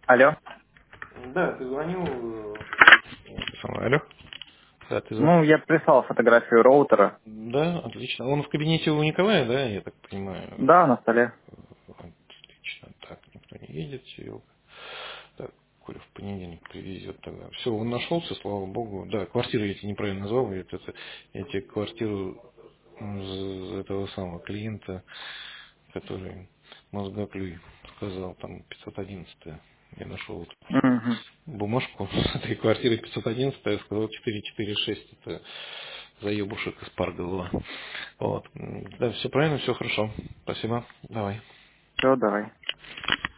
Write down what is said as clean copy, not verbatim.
Алло. Да, ты звонил. Алло. Да, ты звонил. Ну, я прислал фотографию роутера. Да, отлично. Он в кабинете у Николая, да, я так понимаю? Да, на столе. Отлично. Так, никто не едет, Серега. Так, Коля в понедельник привезет тогда. Все, он нашелся, слава богу. Да, квартиру я тебе неправильно назвал. Я тебе квартиру этого самого клиента, который мозгоклюй сказал, там 511. Я нашел Угу. бумажку с этой квартиры 511, я сказал 446, это заебушек из Паргова. Вот. Да, все правильно, все хорошо. Спасибо. Давай. Все, давай.